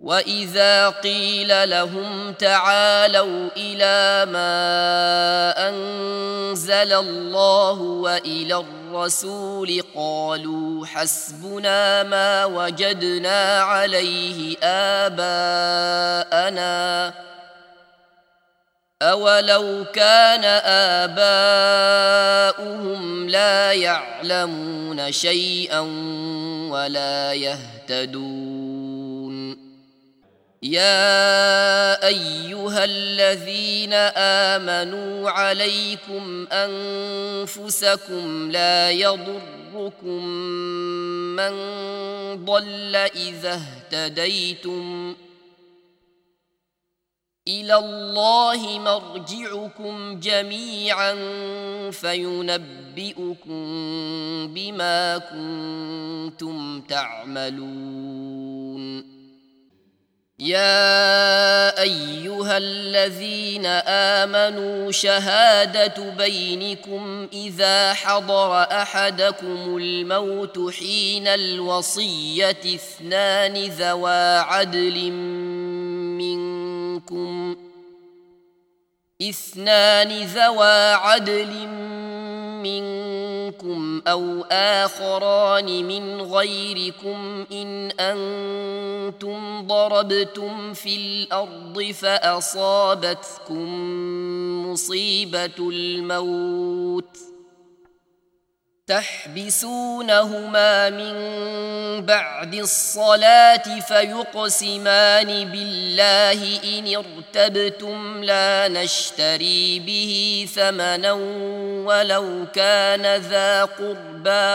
وإذا قيل لهم تعالوا إلى ما أنزل الله وإلى الرسول قالوا حسبنا ما وجدنا عليه آباءنا أولو كان آباؤهم لا يعلمون شيئا ولا يهتدون يا أيها الذين آمنوا عليكم أنفسكم لا يضركم من ضل إذا اهتديتم إلى الله مرجعكم جميعا فينبئكم بما كنتم تعملون يا أيها الذين آمنوا شهادة بينكم إذا حضر أحدكم الموت حين الوصية اثنان ذوى عدل منكم أو آخران من غيركم إن أنتم ضربتم في الأرض فأصابتكم مصيبة الموت تحبسونهما من بعد الصلاة فيقسمان بالله إن ارتبتم لا نشتري به ثمنا ولو كان ذا قربى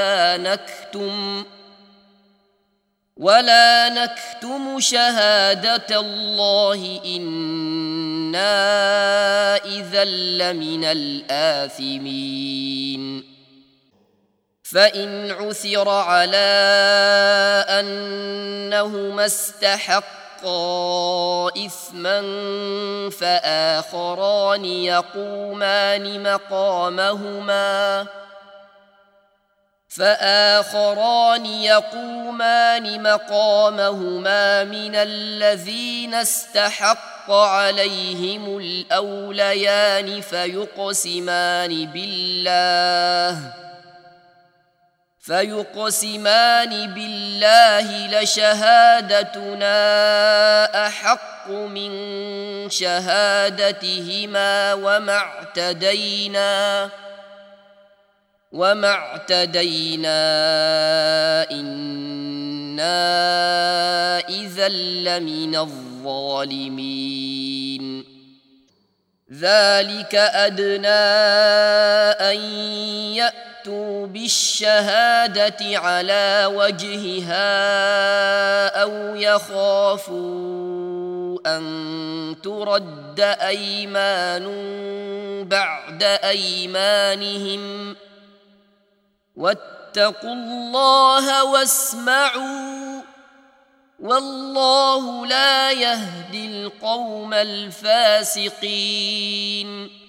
ولا نكتم شهادة الله إنا إذا لمن الآثمين فإن عثر على أنهما استحقا إثما فآخران يقومان مقامهما من الذين استحق عليهم الأوليان فيقسمان بالله لشهادتنا أحق من شهادتهما وما اعتدينا إنا إذا لمن الظالمين ذلك أدنى أن يأتوا بالشهادة على وجهها أو يخافوا أن ترد أيمان بعد أيمانهم واتقوا الله واسمعوا والله لا يهدي القوم الفاسقين